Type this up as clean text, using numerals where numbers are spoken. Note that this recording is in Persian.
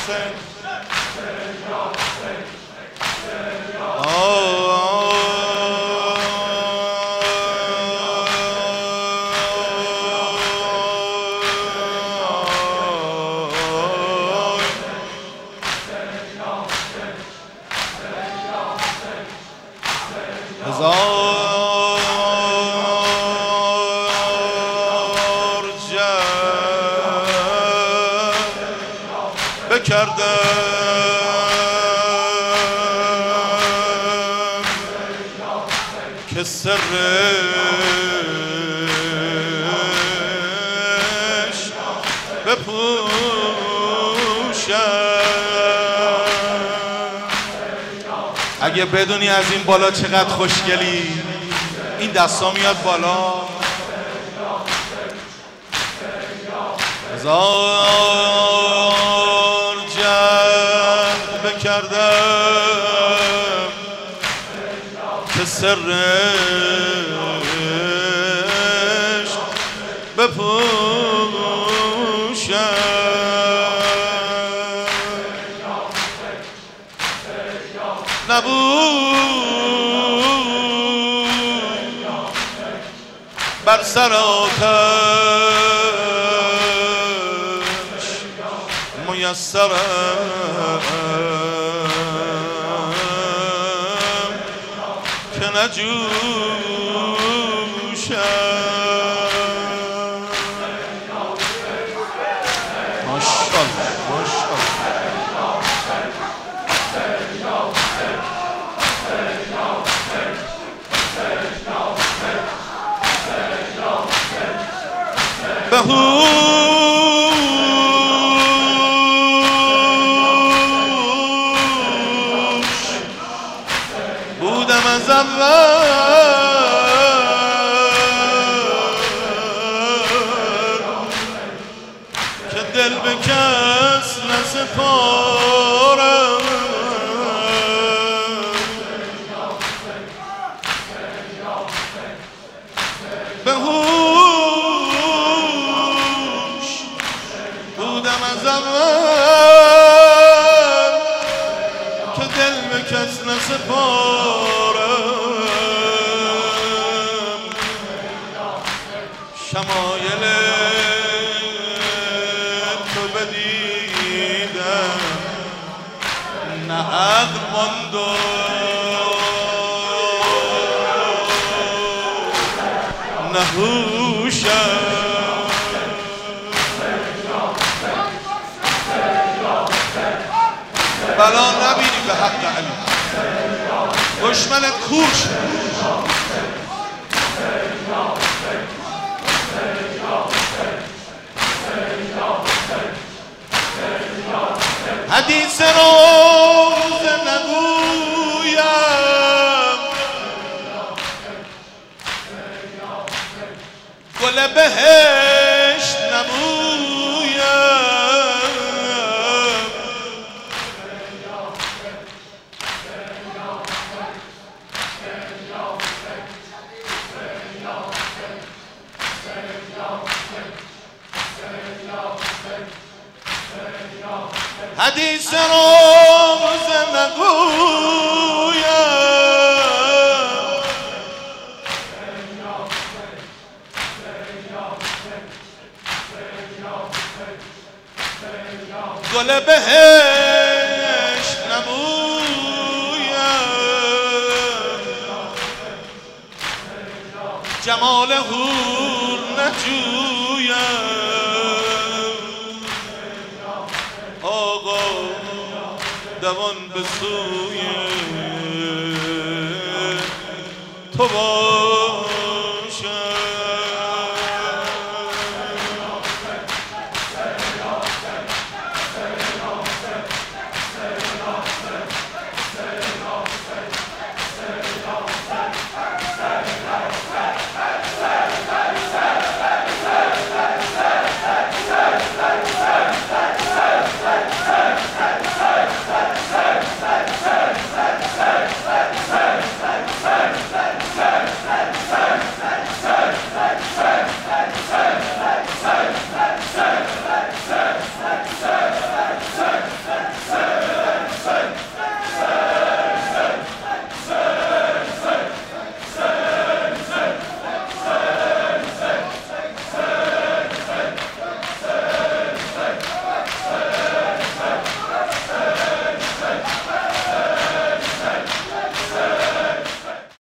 حسین بکردم که سرش بپوشم. اگه بدونی از این بالا چقدر خوشگلی، این دستا میاد بالا. هزار جهد بکردم که سرش بپوشم. نبود بر سر آتش میسرم که نجوشم. ماشاءالله بهوش بودم از اول که دل به کس نسپارم. از اول که دل به کس نسپارم. شمایل تو بدیدم نه عقل ماند و نه هوشم. بلا نبینی به حق علی، دشمنت کور شد. حدیث روز نگویم، گل بهشت نمویم. حدیث روز نگویم، گل بهشت نمویم. جمال حور نجویم. آقا دوان به سوی تو